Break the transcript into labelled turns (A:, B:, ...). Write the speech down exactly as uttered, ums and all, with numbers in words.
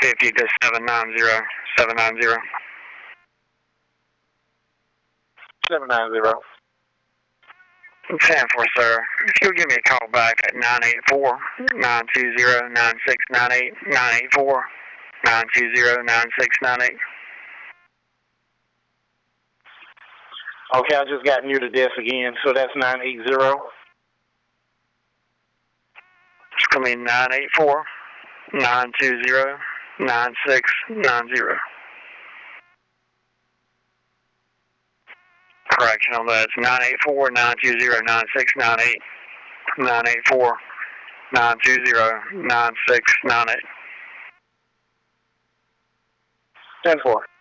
A: fifty to seven nine zero, seven nine zero.
B: seven nine zero.
A: ten four, sir. If you'll give me a call back at nine eight four, nine two zero, nine six nine eight, nine eight four, nine two zero, nine six nine eight.
B: Okay, I just got near the desk again, so that's nine eight zero.
A: It's going to be nine eight four, nine two zero, nine six nine zero. Correction on that. It's nine eight four, nine two zero, nine six nine eight, nine eight four, nine two zero, nine six nine eight.
B: ten four.